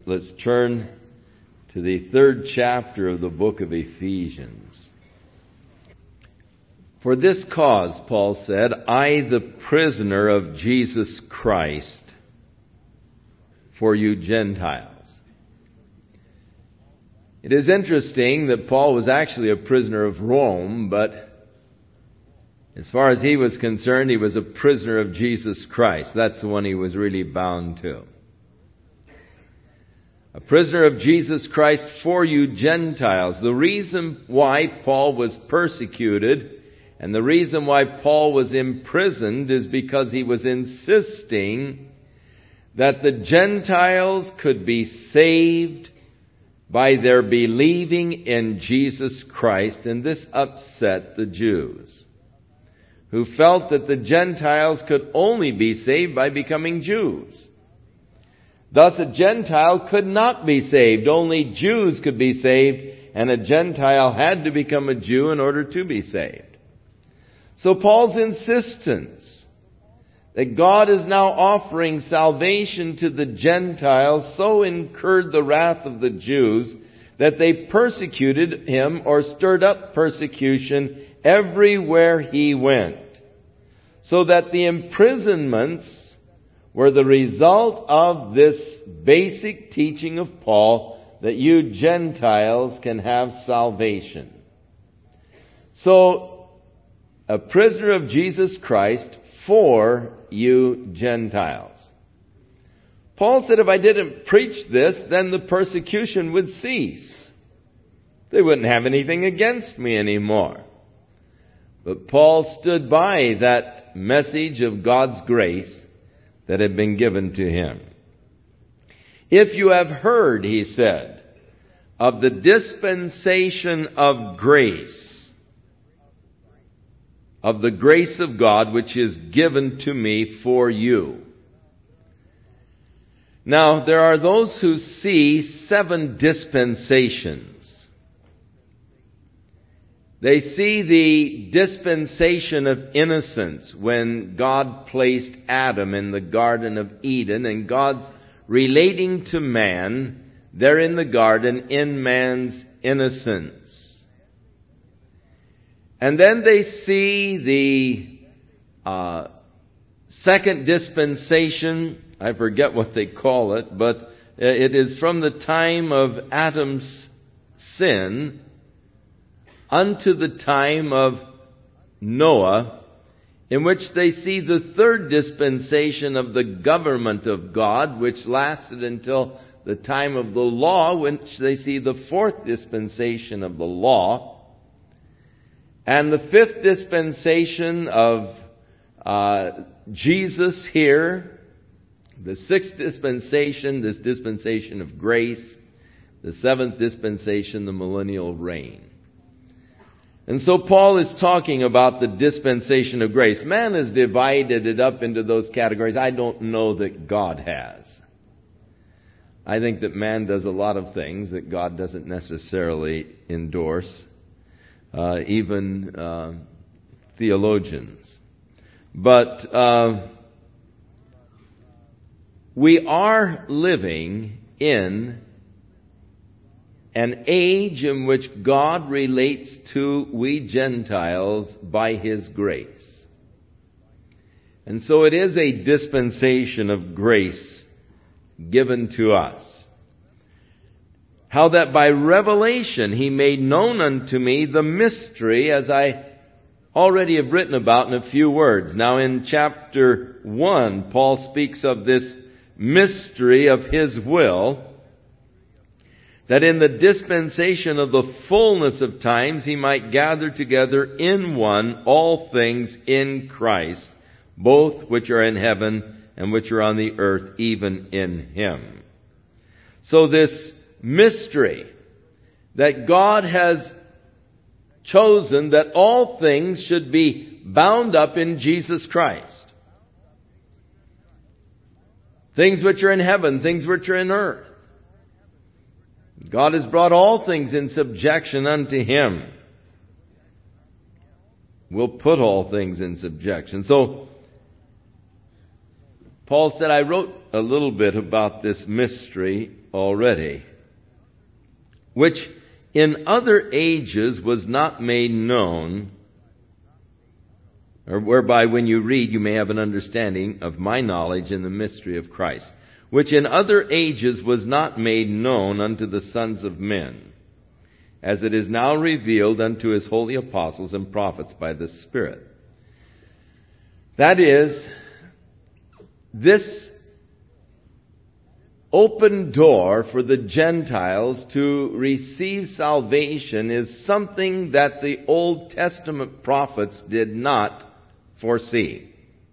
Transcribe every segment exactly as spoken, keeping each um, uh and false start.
let's turn to the third chapter of the book of Ephesians. For this cause, Paul said, I, the prisoner of Jesus Christ, for you Gentiles. It is interesting that Paul was actually a prisoner of Rome, but as far as he was concerned, he was a prisoner of Jesus Christ. That's the one he was really bound to. A prisoner of Jesus Christ for you Gentiles. The reason why Paul was persecuted and the reason why Paul was imprisoned is because he was insisting that the Gentiles could be saved by their believing in Jesus Christ. And this upset the Jews, who felt that the Gentiles could only be saved by becoming Jews. Thus a Gentile could not be saved. Only Jews could be saved, and a Gentile had to become a Jew in order to be saved. So Paul's insistence that God is now offering salvation to the Gentiles so incurred the wrath of the Jews that they persecuted him or stirred up persecution everywhere he went. So that the imprisonments were the result of this basic teaching of Paul that you Gentiles can have salvation. So, a prisoner of Jesus Christ for you Gentiles. Paul said if I didn't preach this, then the persecution would cease. They wouldn't have anything against me anymore. But Paul stood by that message of God's grace that had been given to him. If you have heard, he said, of the dispensation of grace, of the grace of God which is given to me for you. Now, there are those who see seven dispensations. They see the dispensation of innocence when God placed Adam in the Garden of Eden, and God's relating to man there in the garden in man's innocence. And then they see the uh, second dispensation. I forget what they call it, but it is from the time of Adam's sin unto the time of Noah, in which they see the third dispensation of the government of God, which lasted until the time of the law, which they see the fourth dispensation of the law. And the fifth dispensation of uh, Jesus here, the sixth dispensation, this dispensation of grace, the seventh dispensation, the millennial reign. And so Paul is talking about the dispensation of grace. Man has divided it up into those categories. I don't know that God has. I think that man does a lot of things that God doesn't necessarily endorse. Uh, even uh, theologians. But uh, we are living in an age in which God relates to we Gentiles by His grace. And so it is a dispensation of grace given to us. How that by revelation He made known unto me the mystery, as I already have written about in a few words. Now in chapter one, Paul speaks of this mystery of His will, that in the dispensation of the fullness of times He might gather together in one all things in Christ, both which are in heaven and which are on the earth, even in Him. So this mystery that God has chosen that all things should be bound up in Jesus Christ. Things which are in heaven, things which are in earth. God has brought all things in subjection unto Him. We'll put all things in subjection. So, Paul said, I wrote a little bit about this mystery already, which in other ages was not made known, or whereby when you read you may have an understanding of my knowledge in the mystery of Christ, which in other ages was not made known unto the sons of men, as it is now revealed unto his holy apostles and prophets by the Spirit. That is, this open door for the Gentiles to receive salvation is something that the Old Testament prophets did not foresee.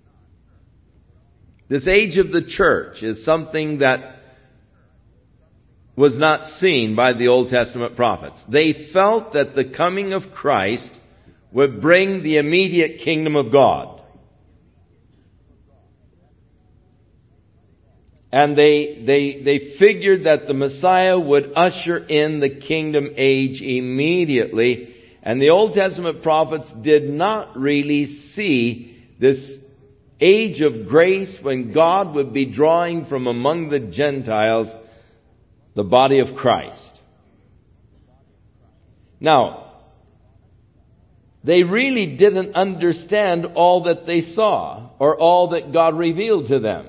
This age of the church is something that was not seen by the Old Testament prophets. They felt that the coming of Christ would bring the immediate kingdom of God. And they, they, they figured that the Messiah would usher in the kingdom age immediately. And the Old Testament prophets did not really see this age of grace when God would be drawing from among the Gentiles the body of Christ. Now, they really didn't understand all that they saw or all that God revealed to them.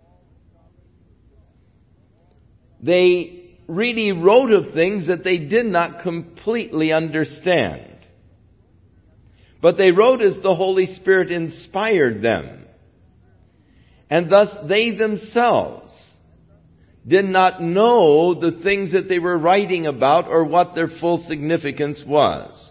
They really wrote of things that they did not completely understand. But they wrote as the Holy Spirit inspired them. And thus they themselves did not know the things that they were writing about or what their full significance was.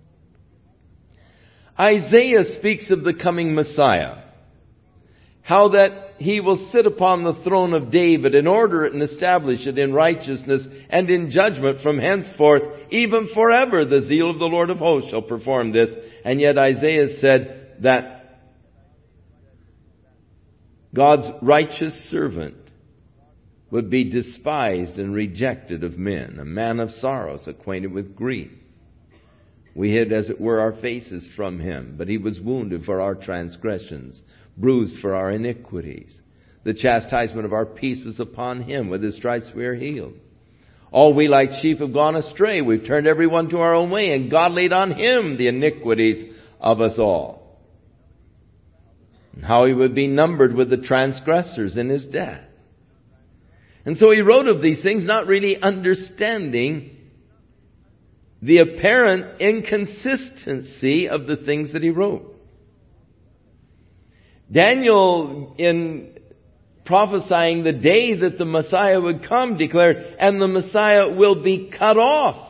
Isaiah speaks of the coming Messiah. How that he will sit upon the throne of David and order it and establish it in righteousness and in judgment from henceforth, even forever. The zeal of the Lord of hosts shall perform this. And yet Isaiah said that God's righteous servant would be despised and rejected of men, a man of sorrows, acquainted with grief. We hid, as it were, our faces from him, but he was wounded for our transgressions, bruised for our iniquities. The chastisement of our peace was upon him. With his stripes we are healed. All we like sheep have gone astray. We've turned everyone to our own way, and God laid on him the iniquities of us all. And how he would be numbered with the transgressors in his death. And so he wrote of these things, not really understanding the apparent inconsistency of the things that he wrote. Daniel, in prophesying the day that the Messiah would come, declared, and the Messiah will be cut off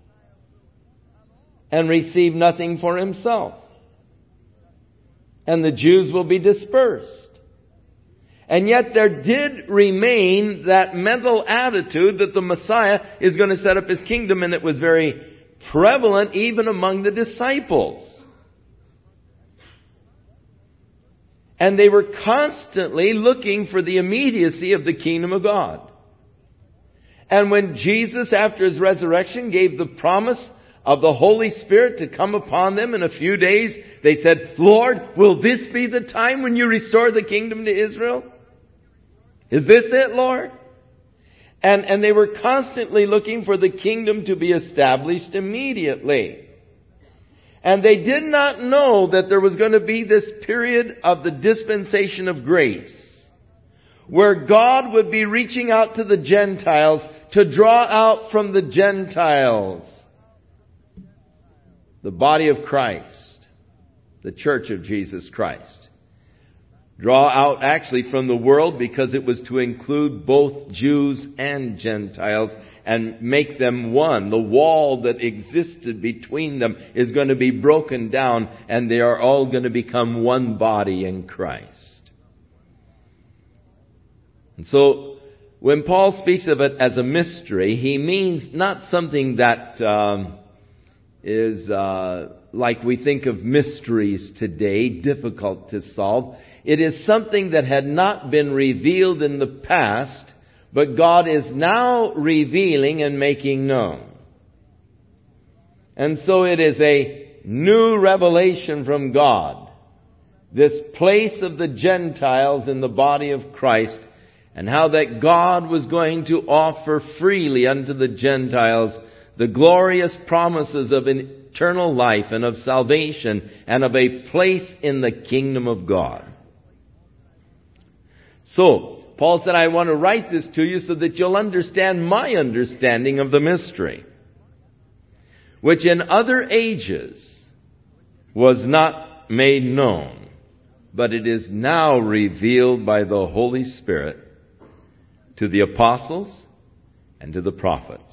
and receive nothing for himself. And the Jews will be dispersed. And yet there did remain that mental attitude that the Messiah is going to set up his kingdom, and it was very prevalent even among the disciples. And they were constantly looking for the immediacy of the kingdom of God. And when Jesus, after his resurrection, gave the promise of the Holy Spirit to come upon them in a few days, they said, Lord, will this be the time when you restore the kingdom to Israel? Is this it, Lord? And, and they were constantly looking for the kingdom to be established immediately. And they did not know that there was going to be this period of the dispensation of grace, where God would be reaching out to the Gentiles to draw out from the Gentiles the body of Christ, the church of Jesus Christ. Draw out actually from the world, because it was to include both Jews and Gentiles and make them one. The wall that existed between them is going to be broken down, and they are all going to become one body in Christ. And so when Paul speaks of it as a mystery, he means not something that um, is uh, like we think of mysteries today, difficult to solve. It is something that had not been revealed in the past, but God is now revealing and making known. And so it is a new revelation from God this place of the Gentiles in the body of Christ, and how that God was going to offer freely unto the Gentiles the glorious promises of eternal life and of salvation and of a place in the kingdom of God. So, Paul said, I want to write this to you so that you'll understand my understanding of the mystery, which in other ages was not made known, but it is now revealed by the Holy Spirit to the apostles and to the prophets.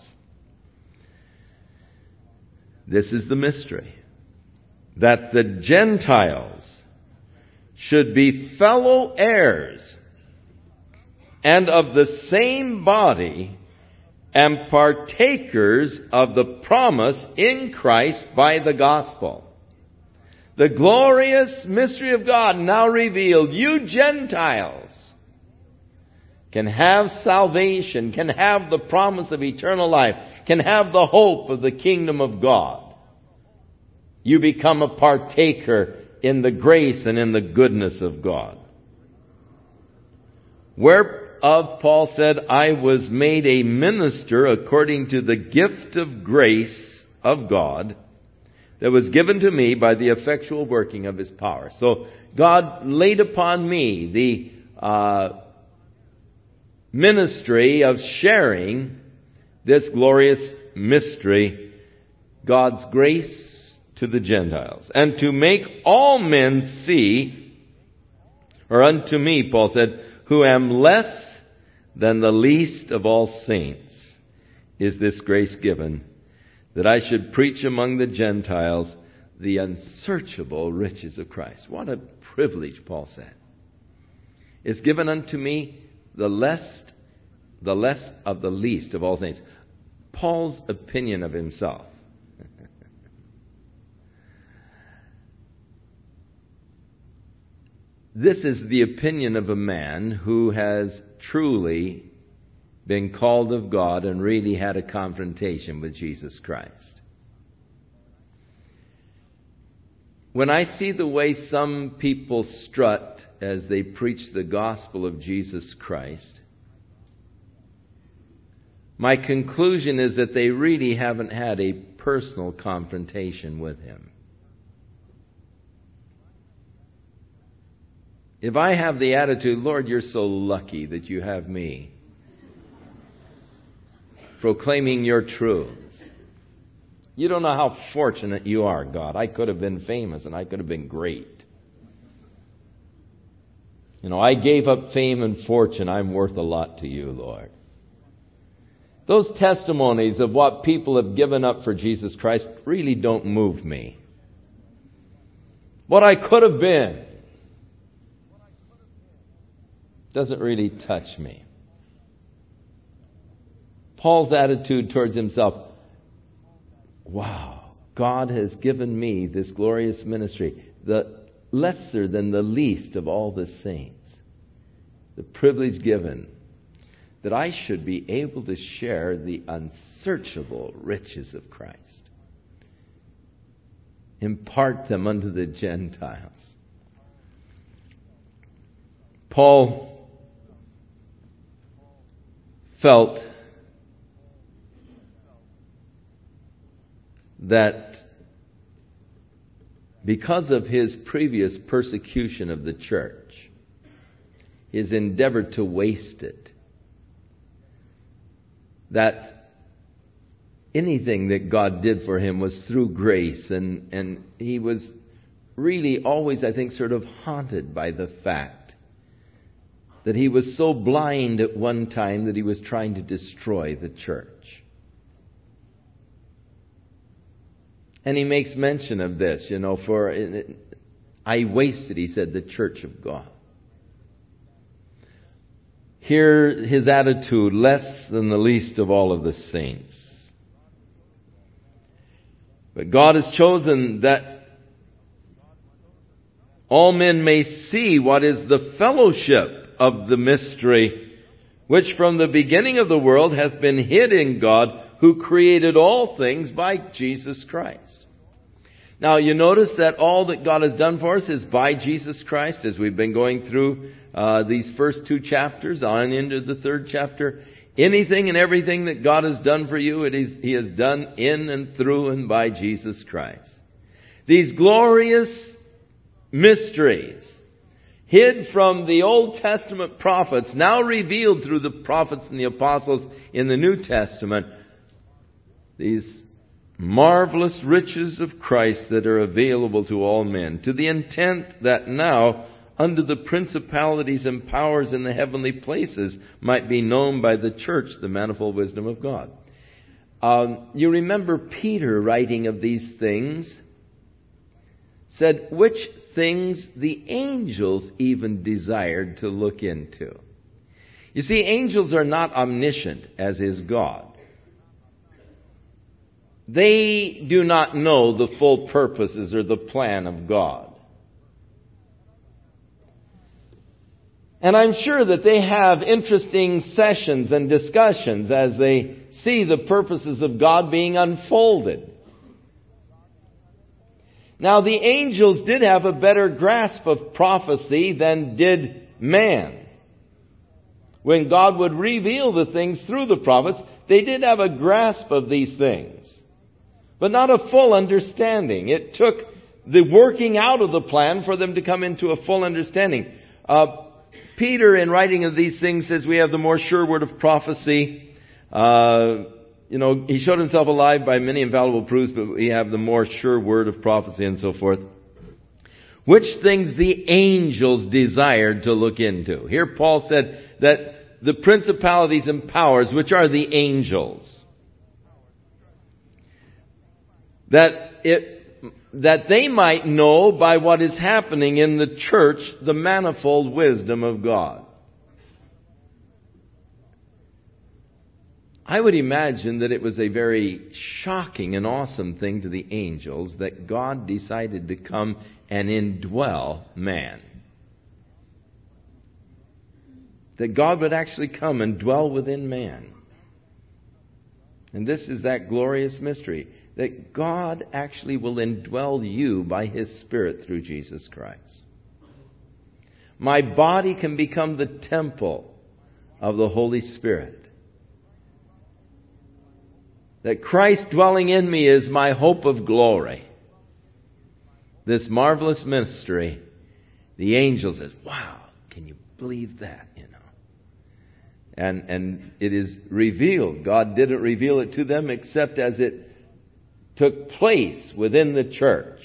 This is the mystery, that the Gentiles should be fellow heirs and of the same body and partakers of the promise in Christ by the gospel. The glorious mystery of God now revealed. You Gentiles can have salvation, can have the promise of eternal life, can have the hope of the kingdom of God. You become a partaker in the grace and in the goodness of God. Whereof Paul said, I was made a minister according to the gift of grace of God that was given to me by the effectual working of His power. So God laid upon me the uh, ministry of sharing this glorious mystery, God's grace to the Gentiles, and to make all men see, or unto me, Paul said, who am less than the least of all saints, is this grace given, that I should preach among the Gentiles the unsearchable riches of Christ. What a privilege, Paul said. It's given unto me the less, the less of the least of all saints. Paul's opinion of himself. This is the opinion of a man who has truly been called of God and really had a confrontation with Jesus Christ. When I see the way some people strut as they preach the gospel of Jesus Christ, my conclusion is that they really haven't had a personal confrontation with Him. If I have the attitude, Lord, you're so lucky that you have me, proclaiming your truths. You don't know how fortunate you are, God. I could have been famous and I could have been great. You know, I gave up fame and fortune. I'm worth a lot to you, Lord. Those testimonies of what people have given up for Jesus Christ really don't move me. What I could have been doesn't really touch me. Paul's attitude towards himself, wow, God has given me this glorious ministry, the lesser than the least of all the saints, the privilege given that I should be able to share the unsearchable riches of Christ, impart them unto the Gentiles. Paul felt that because of his previous persecution of the church, his endeavor to waste it, that anything that God did for him was through grace, and, and he was really always, I think, sort of haunted by the fact that he was so blind at one time that he was trying to destroy the church. And he makes mention of this, you know, for I wasted, he said, the church of God. Here, his attitude, less than the least of all of the saints. But God has chosen that all men may see what is the fellowship of the mystery, which from the beginning of the world hath been hid in God, who created all things by Jesus Christ. Now, you notice that all that God has done for us is by Jesus Christ, as we've been going through uh, these first two chapters on into the third chapter. Anything and everything that God has done for you, it is He has done in and through and by Jesus Christ. These glorious mysteries, hid from the Old Testament prophets, now revealed through the prophets and the apostles in the New Testament, these marvelous riches of Christ that are available to all men, to the intent that now, under the principalities and powers in the heavenly places, might be known by the church the manifold wisdom of God. Um, you remember Peter writing of these things, said, which things the angels even desired to look into. You see, angels are not omniscient, as is God. They do not know the full purposes or the plan of God. And I'm sure that they have interesting sessions and discussions as they see the purposes of God being unfolded. Now, the angels did have a better grasp of prophecy than did man. When God would reveal the things through the prophets, they did have a grasp of these things, but not a full understanding. It took the working out of the plan for them to come into a full understanding. Uh, Peter, in writing of these things, says we have the more sure word of prophecy. Uh, you know, he showed himself alive by many infallible proofs, but we have the more sure word of prophecy and so forth. Which things the angels desired to look into. Here Paul said that the principalities and powers, which are the angels, that it that they might know by what is happening in the church the manifold wisdom of God. I would imagine that it was a very shocking and awesome thing to the angels that God decided to come and indwell man. That God would actually come and dwell within man. And this is that glorious mystery, that God actually will indwell you by His Spirit through Jesus Christ. My body can become the temple of the Holy Spirit. That Christ dwelling in me is my hope of glory. This marvelous mystery, the angel says, wow, can you believe that? You know. And, and it is revealed. God didn't reveal it to them except as it took place within the church.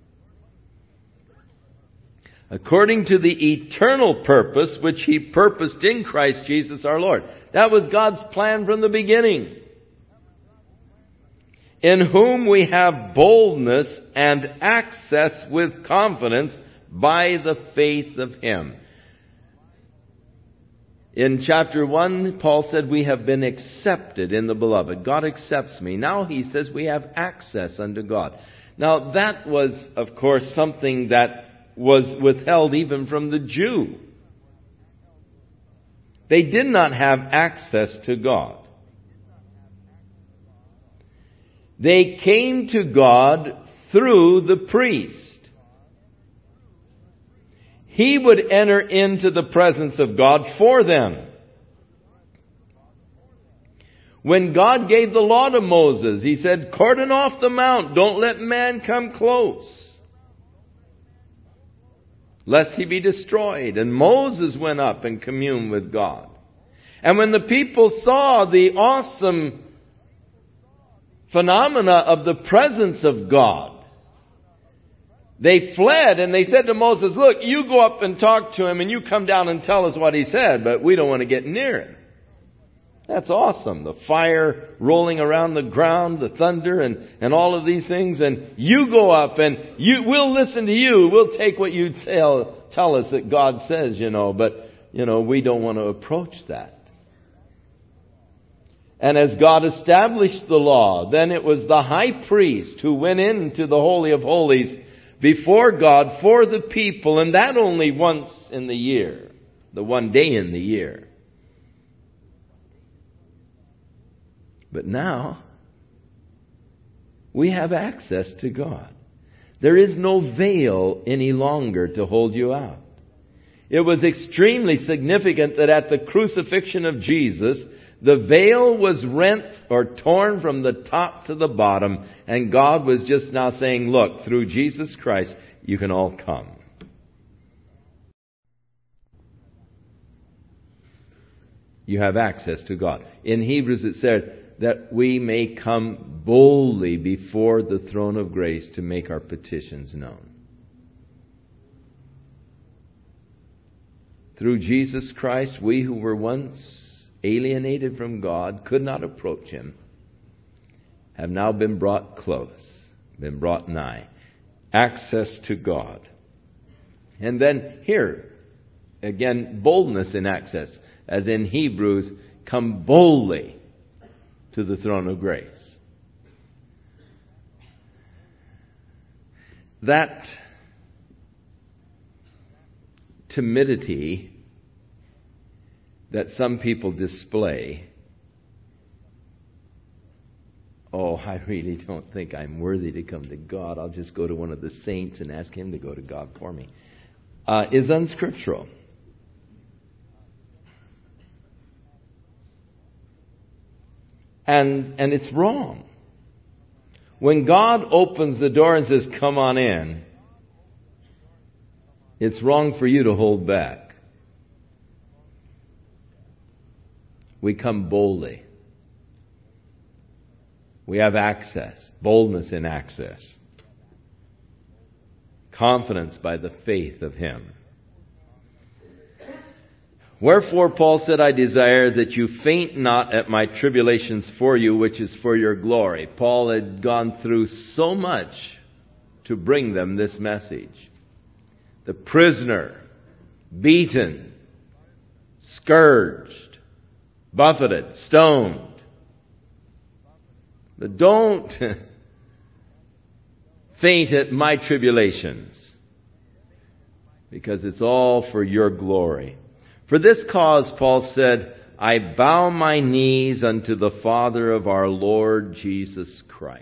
According to the eternal purpose which He purposed in Christ Jesus our Lord. That was God's plan from the beginning. In whom we have boldness and access with confidence by the faith of Him. In chapter one, Paul said we have been accepted in the Beloved. God accepts me. Now he says we have access unto God. Now that was, of course, something that was withheld even from the Jew. They did not have access to God. They came to God through the priest. He would enter into the presence of God for them. When God gave the law to Moses, He said, cordon off the mount, don't let man come close, lest he be destroyed. And Moses went up and communed with God. And when the people saw the awesome phenomena of the presence of God, they fled and they said to Moses, look, you go up and talk to him and you come down and tell us what he said, but we don't want to get near him. That's awesome. The fire rolling around the ground, the thunder and, and all of these things. And you go up and you, we'll listen to you. We'll take what you tell, tell us that God says, you know, but, you know, we don't want to approach that. And as God established the law, then it was the high priest who went into the Holy of Holies before God for the people, and that only once in the year, the one day in the year. But now, we have access to God. There is no veil any longer to hold you out. It was extremely significant that at the crucifixion of Jesus, the veil was rent or torn from the top to the bottom, and God was just now saying, look, through Jesus Christ, you can all come. You have access to God. In Hebrews it said that we may come boldly before the throne of grace to make our petitions known. Through Jesus Christ, we who were once alienated from God, could not approach Him, have now been brought close, been brought nigh. Access to God. And then here, again, boldness in access. As in Hebrews, come boldly to the throne of grace. That timidity that some people display, oh, I really don't think I'm worthy to come to God. I'll just go to one of the saints and ask him to go to God for me, uh, is unscriptural. And and it's wrong. When God opens the door and says, come on in, it's wrong for you to hold back. We come boldly. We have access, boldness in access. Confidence by the faith of Him. Wherefore Paul said, I desire that you faint not at my tribulations for you, which is for your glory. Paul had gone through so much to bring them this message. The prisoner, beaten, scourged, buffeted, stoned. But don't faint at my tribulations, because it's all for your glory. For this cause, Paul said, I bow my knees unto the Father of our Lord Jesus Christ.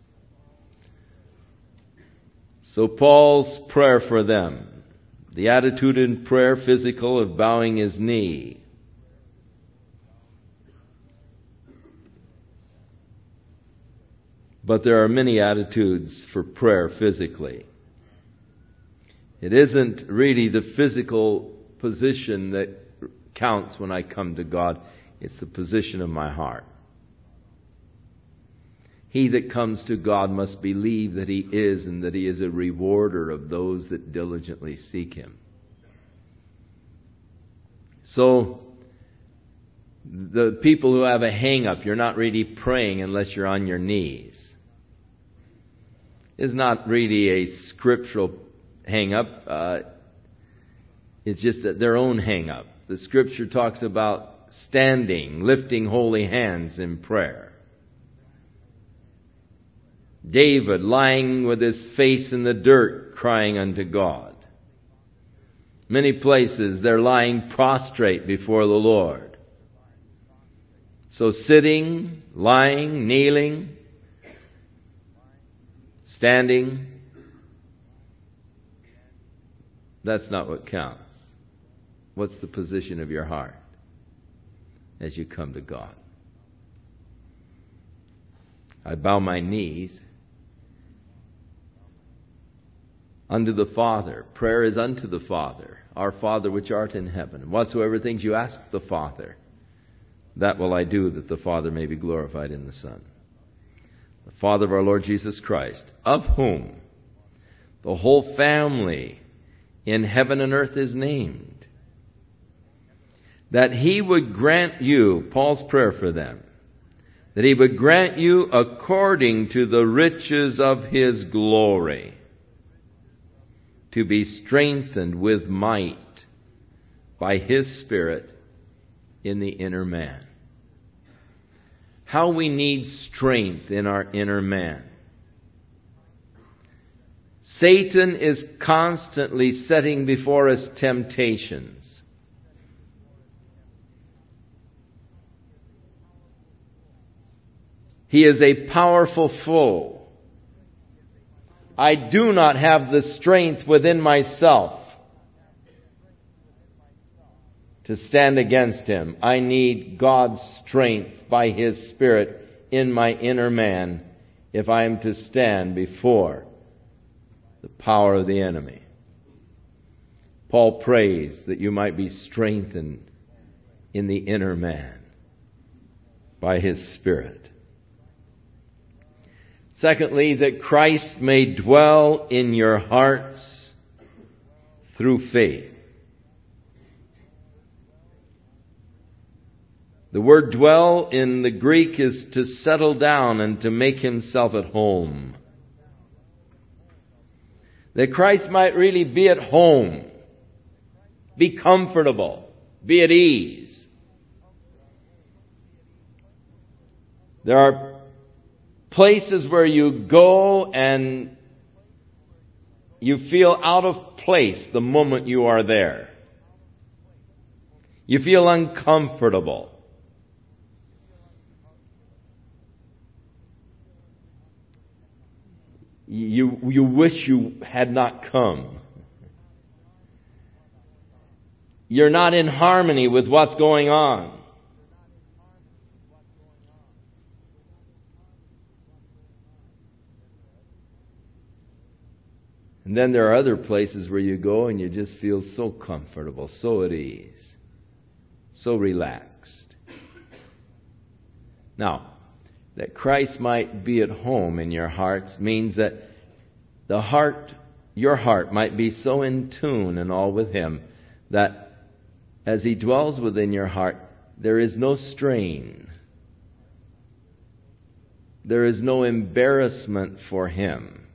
So Paul's prayer for them, the attitude in prayer, physical, of bowing his knee. But there are many attitudes for prayer physically. It isn't really the physical position that counts when I come to God. It's the position of my heart. He that comes to God must believe that He is, and that He is a rewarder of those that diligently seek Him. So, the people who have a hang-up, you're not really praying unless you're on your knees, is not really a scriptural hang-up. Uh, it's just that their own hang-up. The Scripture talks about standing, lifting holy hands in prayer. David lying with his face in the dirt, crying unto God. Many places they're lying prostrate before the Lord. So sitting, lying, kneeling, standing, that's not what counts. What's the position of your heart as you come to God? I bow my knees unto the Father. Prayer is unto the Father. Our Father which art in heaven. Whatsoever things you ask the Father, that will I do, that the Father may be glorified in the Son. The Father of our Lord Jesus Christ, of whom the whole family in heaven and earth is named, that He would grant you, Paul's prayer for them, that He would grant you according to the riches of His glory, to be strengthened with might by His Spirit in the inner man. How we need strength in our inner man. Satan is constantly setting before us temptations. He is a powerful foe. I do not have the strength within myself to stand against him. I need God's strength by His Spirit in my inner man if I am to stand before the power of the enemy. Paul prays that you might be strengthened in the inner man by His Spirit. Secondly, that Christ may dwell in your hearts through faith. The word dwell in the Greek is to settle down and to make himself at home. That Christ might really be at home, be comfortable, be at ease. There are places where you go and you feel out of place the moment you are there. You feel uncomfortable. You, you wish you had not come. You're not in harmony with what's going on. And then there are other places where you go and you just feel so comfortable, so at ease, so relaxed. Now, that Christ might be at home in your hearts means that the heart, your heart might be so in tune and all with Him that as He dwells within your heart, there is no strain. There is no embarrassment for Him.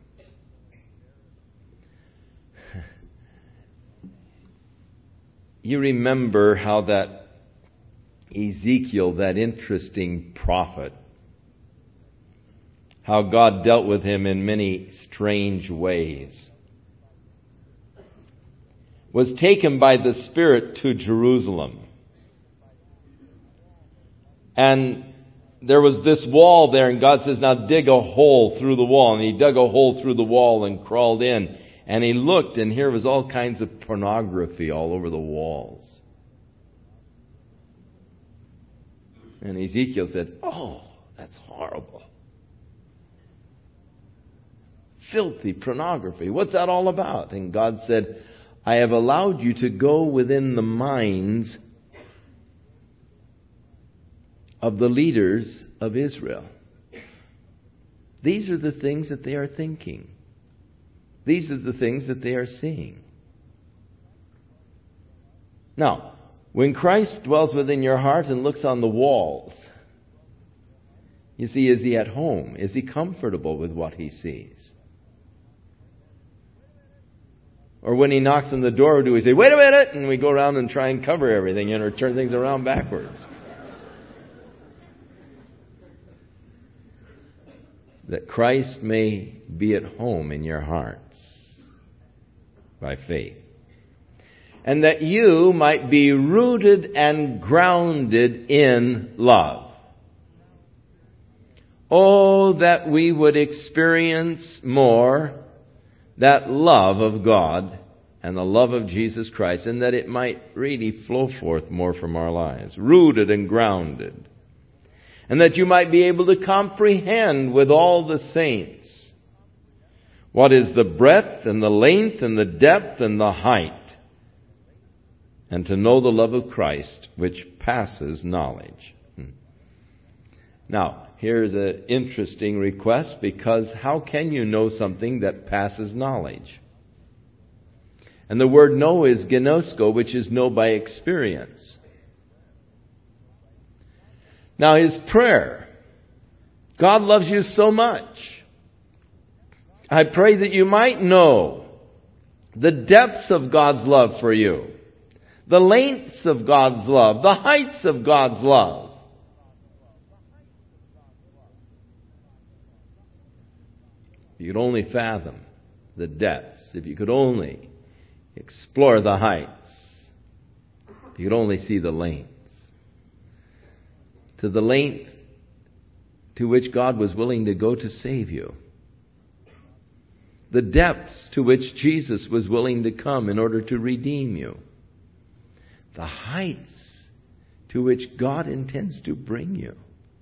You remember how that Ezekiel, that interesting prophet, how God dealt with him in many strange ways, was taken by the Spirit to Jerusalem. And there was this wall there, and God says, now dig a hole through the wall. And he dug a hole through the wall and crawled in. And he looked, and here was all kinds of pornography all over the walls. And Ezekiel said, oh, that's horrible. Filthy pornography. What's that all about? And God said, I have allowed you to go within the minds of the leaders of Israel. These are the things that they are thinking. These are the things that they are seeing. Now, when Christ dwells within your heart and looks on the walls, you see, is He at home? Is He comfortable with what He sees? Or when He knocks on the door, do we say, wait a minute, and we go around and try and cover everything and or turn things around backwards? That Christ may be at home in your hearts by faith. And that you might be rooted and grounded in love. Oh, that we would experience more that love of God and the love of Jesus Christ, and that it might really flow forth more from our lives, rooted and grounded. And that you might be able to comprehend with all the saints what is the breadth and the length and the depth and the height, and to know the love of Christ which passes knowledge. Now, here's an interesting request, because how can you know something that passes knowledge? And the word know is gnosko, which is know by experience. Now, his prayer, God loves you so much. I pray that you might know the depths of God's love for you, the lengths of God's love, the heights of God's love. If you could only fathom the depths, if you could only explore the heights, if you could only see the lengths, to the length to which God was willing to go to save you, the depths to which Jesus was willing to come in order to redeem you, the heights to which God intends to bring you,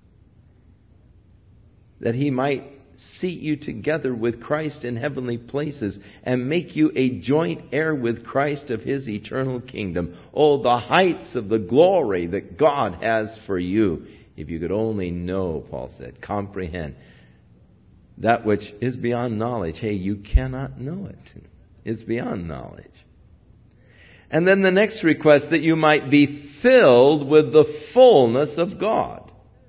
that He might seat you together with Christ in heavenly places and make you a joint heir with Christ of His eternal kingdom. Oh, the heights of the glory that God has for you. If you could only know, Paul said, comprehend that which is beyond knowledge. Hey, you cannot know it. It's beyond knowledge. And then the next request, that you might be filled with the fullness of God.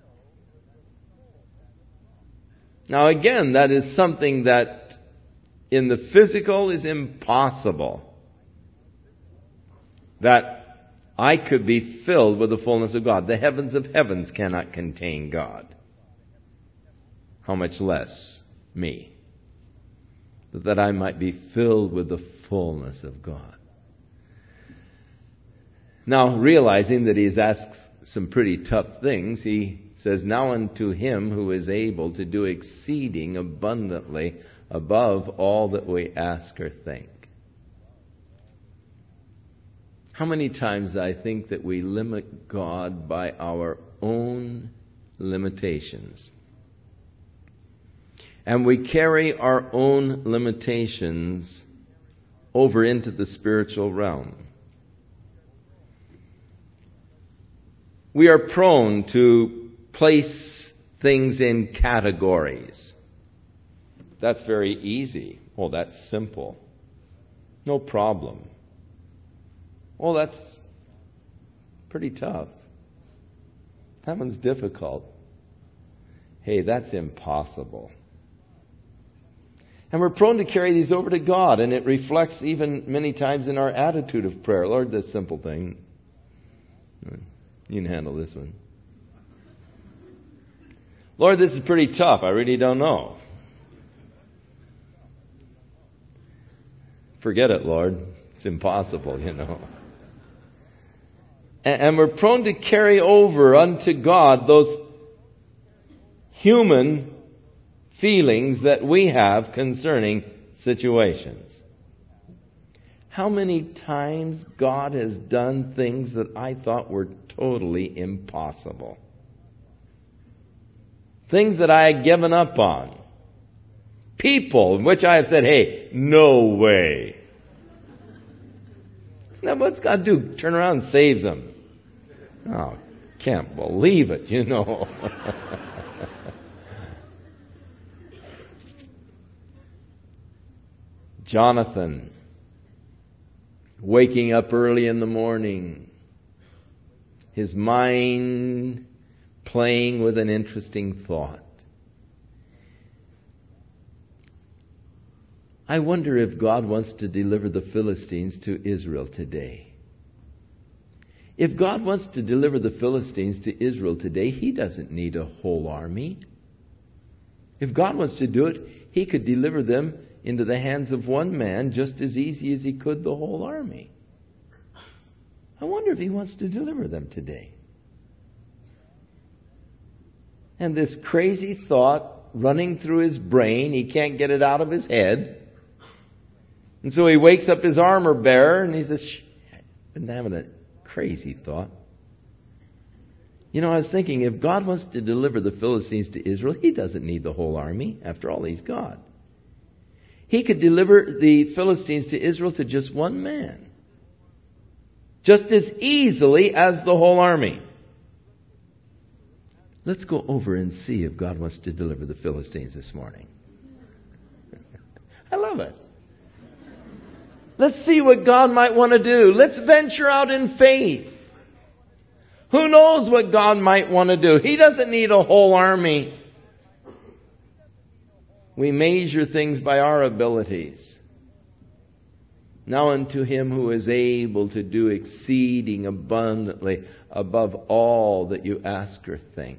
Now again, that is something that in the physical is impossible. That I could be filled with the fullness of God. The heavens of heavens cannot contain God. How much less me? But that I might be filled with the fullness of God. Now, realizing that He's asked some pretty tough things, He says, now unto Him who is able to do exceeding abundantly above all that we ask or think. How many times I think that we limit God by our own limitations. And we carry our own limitations over into the spiritual realm. We are prone to place things in categories. That's very easy. Oh, that's simple. No problem. Oh, that's pretty tough. That one's difficult. Hey, that's impossible. And we're prone to carry these over to God, and it reflects even many times in our attitude of prayer. Lord, this simple thing, you can handle this one. Lord, this is pretty tough. I really don't know. Forget it, Lord. It's impossible, you know. And we're prone to carry over unto God those human feelings that we have concerning situations. How many times God has done things that I thought were totally impossible? Things that I had given up on. People in which I have said, hey, no way. Now what's God do? Turn around and saves them. Oh, can't believe it, you know. Jonathan, waking up early in the morning, his mind playing with an interesting thought. I wonder if God wants to deliver the Philistines to Israel today. If God wants to deliver the Philistines to Israel today, He doesn't need a whole army. If God wants to do it, He could deliver them into the hands of one man just as easy as He could the whole army. I wonder if He wants to deliver them today. And this crazy thought running through his brain, he can't get it out of his head. And so he wakes up his armor bearer and he says, Shh, I've been having a crazy thought. You know, I was thinking, if God wants to deliver the Philistines to Israel, He doesn't need the whole army. After all, He's God. He could deliver the Philistines to Israel to just one man. Just as easily as the whole army. Let's go over and see if God wants to deliver the Philistines this morning. I love it. Let's see what God might want to do. Let's venture out in faith. Who knows what God might want to do? He doesn't need a whole army. We measure things by our abilities. Now unto Him who is able to do exceeding abundantly above all that you ask or think.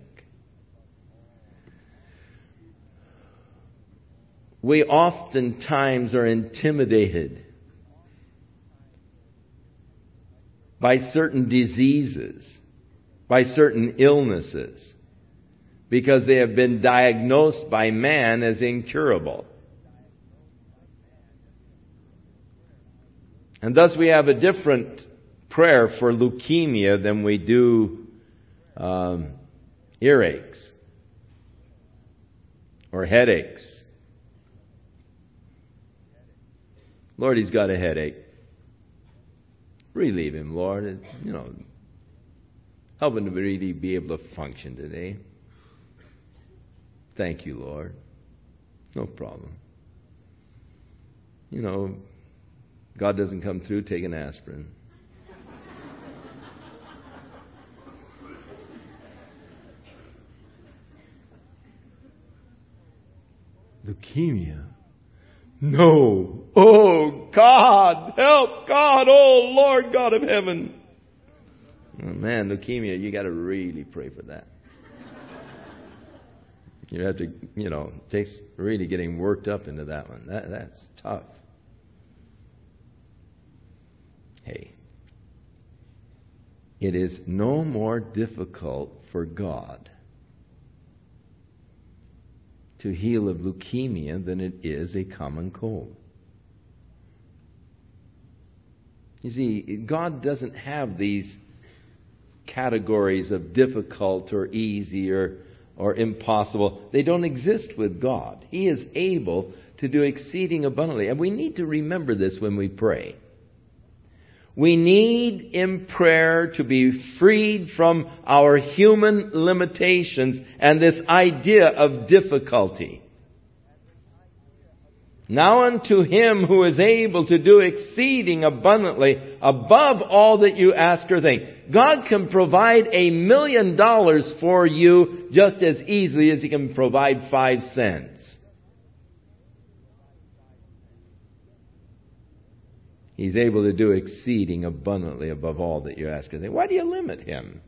We oftentimes are intimidated by certain diseases, by certain illnesses, because they have been diagnosed by man as incurable. And thus we have a different prayer for leukemia than we do um, earaches or headaches. Lord, he's got a headache. Relieve him, Lord. You know, help him to really be able to function today. Thank you, Lord. No problem. You know, God doesn't come through, take an aspirin. Leukemia. No. Oh, God, help, God, oh, Lord God of heaven. Oh, man, leukemia, you got to really pray for that. You have to, you know, it takes really getting worked up into that one. That, that's tough. Hey, it is no more difficult for God to heal of leukemia than it is a common cold. You see, God doesn't have these categories of difficult or easy or, or impossible. They don't exist with God. He is able to do exceeding abundantly. And we need to remember this when we pray. We need in prayer to be freed from our human limitations and this idea of difficulty. Now unto him who is able to do exceeding abundantly above all that you ask or think. God can provide a million dollars for you just as easily as he can provide five cents. He's able to do exceeding abundantly above all that you ask or think. Why do you limit him?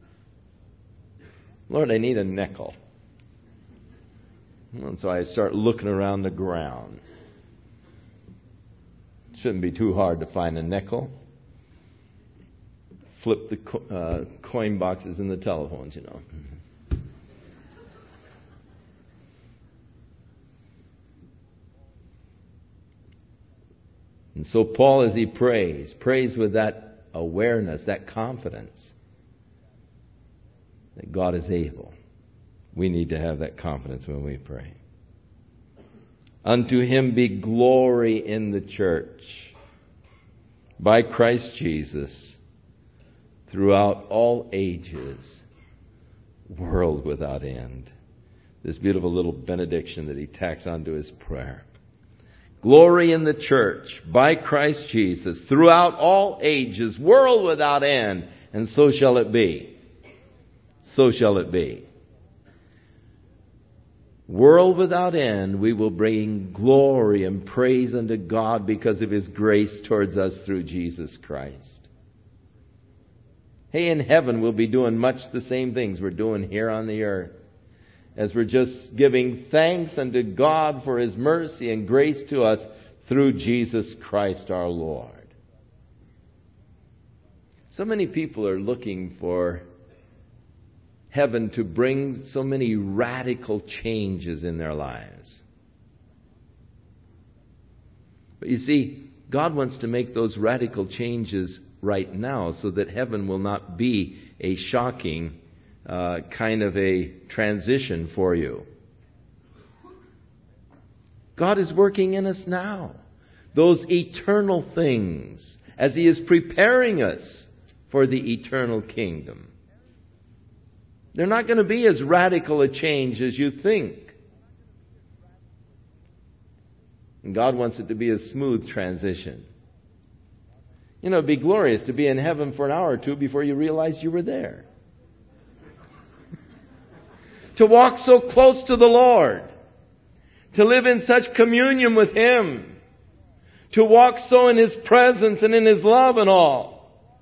Lord, I need a nickel. And so I start looking around the ground. Shouldn't be too hard to find a nickel. Flip the co- uh, coin boxes in the telephones, you know. And so Paul, as he prays, prays with that awareness, that confidence that God is able. We need to have that confidence when we pray. Unto him be glory in the church by Christ Jesus throughout all ages, world without end. This beautiful little benediction that he tacks onto his prayer. Glory in the church by Christ Jesus throughout all ages, world without end, and so shall it be. So shall it be. World without end, we will bring glory and praise unto God because of his grace towards us through Jesus Christ. Hey, in heaven we'll be doing much the same things we're doing here on the earth, as we're just giving thanks unto God for his mercy and grace to us through Jesus Christ our Lord. So many people are looking for heaven to bring so many radical changes in their lives. But you see, God wants to make those radical changes right now so that heaven will not be a shocking uh, kind of a transition for you. God is working in us now. Those eternal things as he is preparing us for the eternal kingdom. They're not going to be as radical a change as you think. And God wants it to be a smooth transition. You know, it'd be glorious to be in heaven for an hour or two before you realize you were there. To walk so close to the Lord. To live in such communion with him. To walk so in his presence and in his love and all.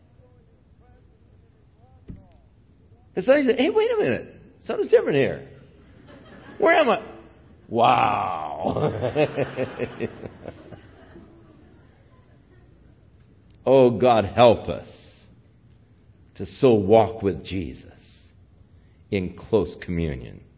And so he said, hey, wait a minute. Something's different here. Where am I? Wow. Oh, God, help us to so walk with Jesus in close communion.